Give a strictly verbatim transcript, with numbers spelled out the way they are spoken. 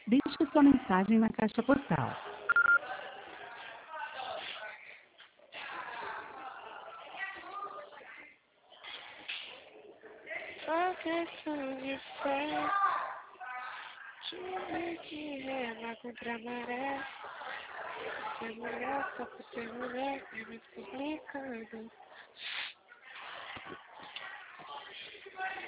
Deixe sua mensagem na caixa postal. Proteção de fé, time que rema contra a maré. Ser mulher só por ser mulher é mais complicado.